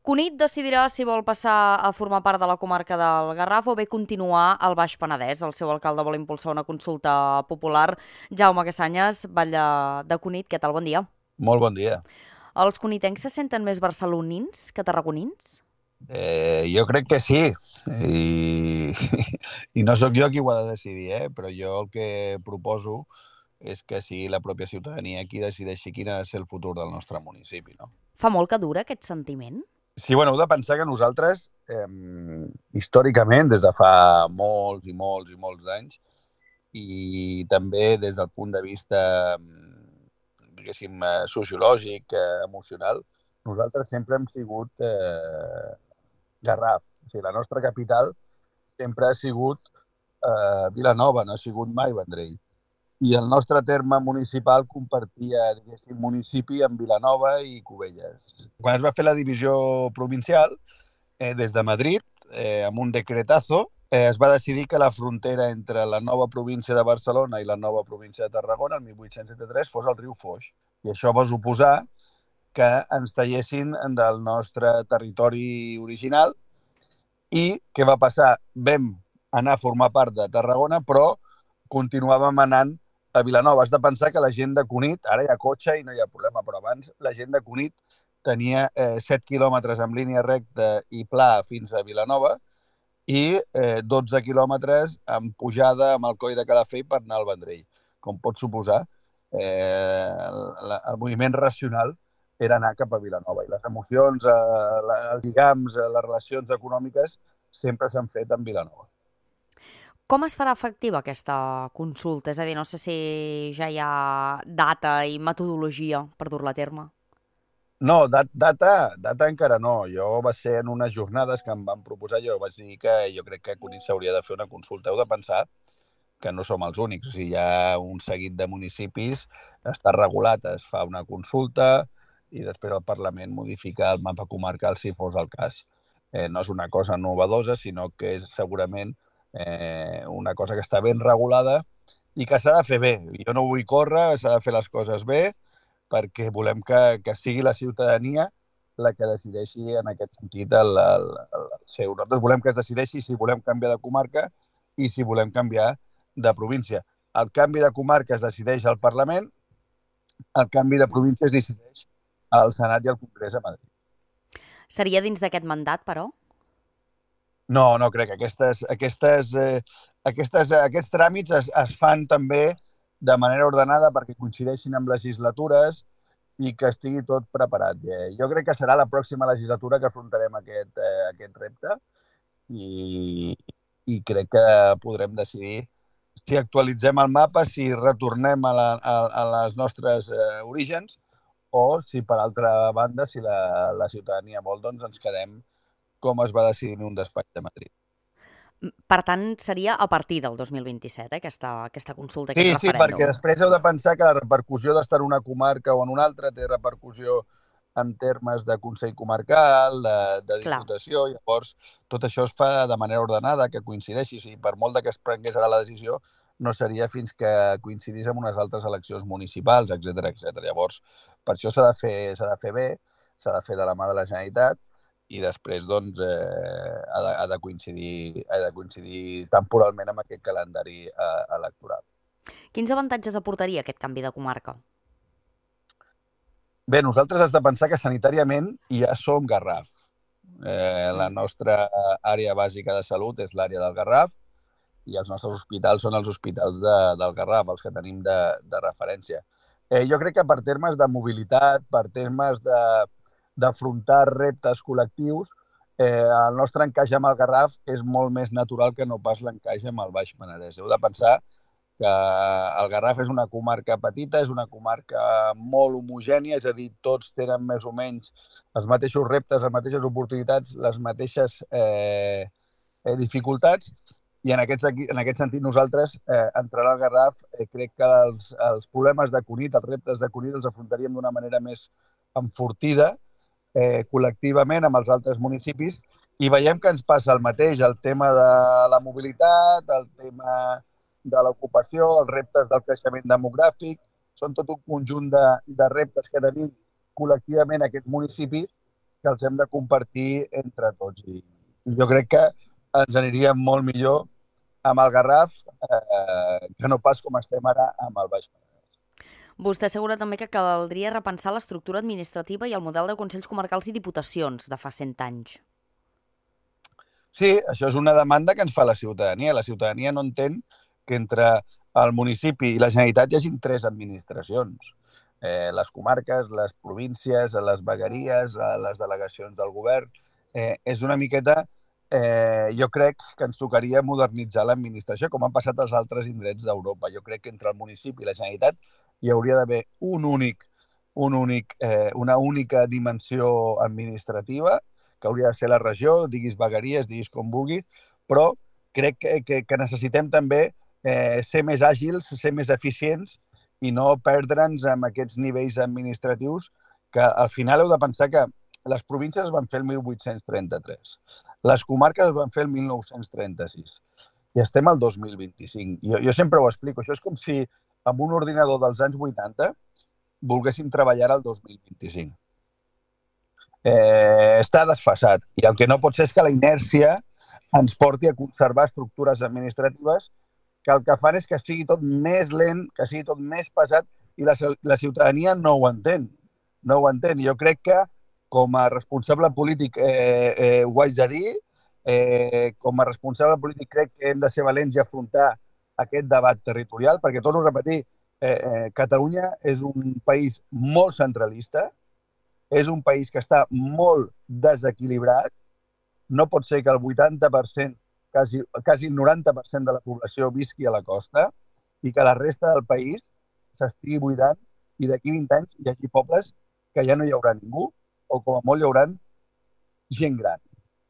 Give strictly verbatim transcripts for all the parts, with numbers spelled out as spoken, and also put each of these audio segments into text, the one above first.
Cunit decidirà si vol passar a formar part de la comarca del Garraf o bé continuar al Baix Penedès. El seu alcalde vol impulsar una consulta popular. Jaume Cassanyes, batlle de Cunit, què tal? Bon dia. Molt bon dia. Els cunitencs se senten més barcelonins que tarragonins? Eh, jo crec que sí, i, i no sóc jo qui ho ha de decidir, eh? Però jo el que proposo és que sigui la pròpia ciutadania qui decideixi quin ha de ser el futur del nostre municipi, no? Fa molt que dura aquest sentiment? Sí, bueno, heu de pensar que nosaltres, eh, històricament, des de fa molts i molts i molts anys, i també des del punt de vista, diguéssim, eh, sociològic, eh, emocional, nosaltres sempre hem sigut eh, Garraf. O sigui, la nostra capital sempre ha sigut eh, Vilanova, no ha sigut mai Vendrell. I el nostre terme municipal compartia, diguéssim, municipi amb Vilanova i Cubelles. Quan es va fer la divisió provincial, eh, des de Madrid, eh, amb un decretazo, eh, es va decidir que la frontera entre la nova província de Barcelona i la nova província de Tarragona, el mil vuit-cents setanta-tres, fos el riu Foix. I això va suposar que ens tallessin del nostre territori original. I què va passar? Vam anar a formar part de Tarragona, però continuàvem anant a Vilanova. Has de pensar que la gent de Cunit, ara hi ha cotxe i no hi ha problema, però abans la gent de Cunit tenia eh, set quilòmetres en línia recta i pla fins a Vilanova i eh, dotze quilòmetres amb pujada amb el coll de Calafell per anar al Vendrell. Com pots suposar, eh, el, el moviment racional era anar cap a Vilanova. I les emocions, eh, la, els lligams, eh, les relacions econòmiques sempre s'han fet en Vilanova. Com es farà efectiva aquesta consulta? És a dir, no sé si ja hi ha data i metodologia per dur-la a terme. No, dat, data, data encara no. Jo va ser en unes jornades que em van proposar, jo vaig dir que jo crec que a Cunit s'hauria de fer una consulta. Heu de pensar que no som els únics. O sigui, hi ha un seguit de municipis, està regulat, es fa una consulta i després el Parlament modifica el mapa comarcal si fos el cas. Eh, no és una cosa novedosa, sinó que és segurament eh, una cosa que està ben regulada i que s'ha de fer bé. Jo no vull córrer, s'ha de fer les coses bé, perquè volem que, que sigui la ciutadania la que decideixi en aquest sentit el, el, el seu. Nosaltres volem que es decideixi si volem canviar de comarca i si volem canviar de província. El canvi de comarca es decideix al Parlament, el canvi de província es decideix al Senat i al Congrés a Madrid. Seria dins d'aquest mandat, però? No, no crec. Aquestes, aquestes, eh, aquestes, aquests tràmits es, es fan també de manera ordenada perquè coincideixin amb legislatures i que estigui tot preparat. Eh, jo crec que serà la pròxima legislatura que afrontarem aquest, eh, aquest repte i, i crec que podrem decidir si actualitzem el mapa, si retornem a, la, a, a les nostres eh, orígens o si, per altra banda, si la, la ciutadania vol, doncs ens quedem com es va decidir en un despatx de Madrid. Per tant, seria a partir del dos mil vint-i-set, eh, aquesta, aquesta consulta, Sí, aquest sí, perquè referèndum. després heu de pensar que la repercussió d'estar en una comarca o en una altra té repercussió en termes de Consell Comarcal, de, de Clar. Diputació, llavors tot això es fa de manera ordenada, que coincideixi. O sigui, per molt de que es prengués ara la decisió, no seria fins que coincidís amb unes altres eleccions municipals, etcètera, etcètera. Llavors, per això s'ha de fer, s'ha de fer bé, s'ha de fer de la mà de la Generalitat i després doncs, eh, ha, de, ha, de coincidir, ha de coincidir temporalment amb aquest calendari eh, electoral. Quins avantatges aportaria aquest canvi de comarca? Bé, nosaltres has de pensar que sanitàriament ja som Garraf. Eh, la Mm. nostra àrea bàsica de salut és l'àrea del Garraf i els nostres hospitals són els hospitals de, del Garraf, els que tenim de, de referència. Eh, jo crec que per termes de mobilitat, per termes d'afrontar reptes col·lectius, eh, el nostre encaix amb el Garraf és molt més natural que no pas l'encaix amb el Baix Penedès. Heu de pensar que el Garraf és una comarca petita, és una comarca molt homogènia, és a dir, tots tenen més o menys els mateixos reptes, les mateixes oportunitats, les mateixes eh, eh, dificultats, i en aquest, en aquest sentit nosaltres, eh, entrant al Garraf, eh, crec que els, els problemes de Cunit, els reptes de Cunit, els afrontaríem d'una manera més enfortida, eh, col·lectivament amb els altres municipis, i veiem que ens passa el mateix, el tema de la mobilitat, el tema de l'ocupació, els reptes del creixement demogràfic, són tot un conjunt de, de reptes que tenim col·lectivament aquests municipis que els hem de compartir entre tots. I, i jo crec que ens aniria molt millor amb el Garraf eh, que no pas com estem ara amb el Baix Penedès. Vostè assegura també que caldria repensar l'estructura administrativa i el model de consells comarcals i diputacions de fa cent anys. Sí, això és una demanda que ens fa la ciutadania. La ciutadania no entén que entre el municipi i la Generalitat hi hagi tres administracions. Eh, les comarques, les províncies, les vegueries, les delegacions del govern. Eh, és una miqueta, eh, jo crec que ens tocaria modernitzar l'administració, com han passat als altres indrets d'Europa. Jo crec que entre el municipi i la Generalitat hi hauria d'haver un únic, un únic, eh, una única dimensió administrativa, que hauria de ser la regió, diguis vegueries, diguis com vulguis, però crec que, que, que necessitem també eh, ser més àgils, ser més eficients i no perdre'ns amb aquests nivells administratius que al final heu de pensar que les províncies es van fer el mil vuit-cents trenta-tres, les comarques es van fer el mil nou-cents trenta-sis i estem al dos mil vint-i-cinc. Jo, jo sempre ho explico, això és com si amb un ordinador dels anys vuitanta volguéssim treballar al dos mil vint-i-cinc. Eh, està desfasat i el que no pot ser és que la inèrcia ens porti a conservar estructures administratives que el que fan és que sigui tot més lent, que sigui tot més pesat i la, la ciutadania no ho entén. No ho entén. Jo crec que com a responsable polític eh, eh, ho haig de dir, eh, com a responsable polític crec que hem de ser valents i afrontar aquest debat territorial, perquè torno a repetir, eh, eh, Catalunya és un país molt centralista, és un país que està molt desequilibrat. No pot ser que el vuitanta per cent, quasi, quasi el noranta per cent de la població visqui a la costa i que la resta del país s'estigui buidant i d'aquí vint anys hi hagi pobles que ja no hi haurà ningú o com a molt hi haurà gent gran.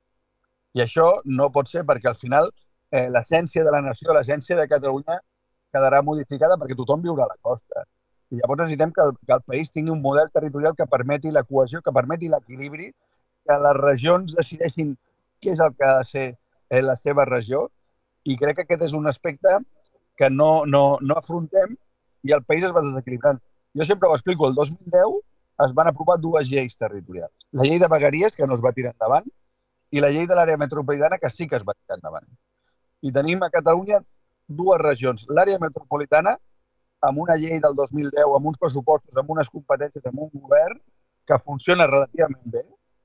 I això no pot ser perquè al final eh, l'essència de la nació, l'essència de Catalunya quedarà modificada perquè tothom viurà a la costa. I llavors necessitem que el, que el país tingui un model territorial que permeti la cohesió, que permeti l'equilibri, que les regions decideixin què és el que ha de ser eh, la seva regió. I crec que aquest és un aspecte que no, no, no afrontem i el país es va desequilibrant. Jo sempre ho explico, el dos mil deu es van aprovar dues lleis territorials. La llei de vegueries, que no es va tirar endavant, i la llei de l'àrea metropolitana, que sí que es va tirar endavant. I tenim a Catalunya dues regions. L'àrea metropolitana, amb una llei del dos mil deu, amb uns pressupostos, amb unes competències, amb un govern que funciona relativament bé,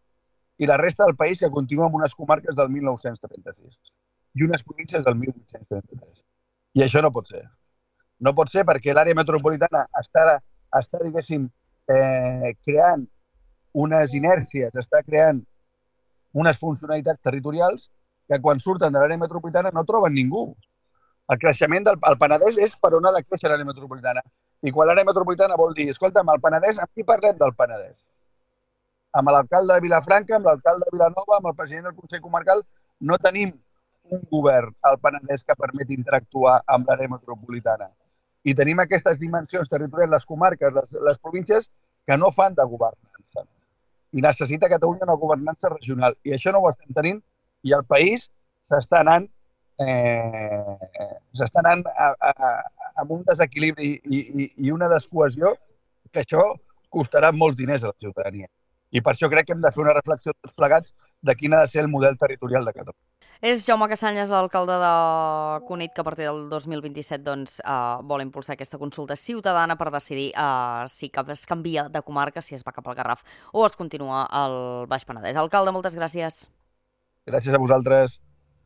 i la resta del país que continua amb unes comarques del mil nou-cents trenta-sis i unes províncies del mil vuit-cents trenta-tres. I això no pot ser. No pot ser perquè l'àrea metropolitana està, està diguéssim, eh, creant unes inèrcies, està creant unes funcionalitats territorials que quan surten de l'àrea metropolitana no troben ningú. El creixement del el Penedès és per on ha de créixer l'àrea metropolitana. I quan l'àrea metropolitana vol dir, escolta'm, el Penedès, amb qui parlem del Penedès? Amb l'alcalde de Vilafranca, amb l'alcalde de Vilanova, amb el president del Consell Comarcal, no tenim un govern al Penedès que permeti interactuar amb l'àrea metropolitana. I tenim aquestes dimensions territorials, les comarques, les, les províncies, que no fan de governança. I necessita Catalunya una governança regional. I això no ho estem tenint i el país s'està anant Eh, s'està anant a, a, amb un desequilibri i, i, i una descohesió que això costarà molts diners a la ciutadania. I per això crec que hem de fer una reflexió tots plegats de quin ha de ser el model territorial de Catalunya. És Jaume Cassanyes, l'alcalde de Cunit, que a partir del dos mil vint-i-set doncs, eh, vol impulsar aquesta consulta ciutadana per decidir eh, si es canvia de comarca, si es va cap al Garraf o es continua al Baix Penedès. Alcalde, moltes gràcies. Gràcies a vosaltres.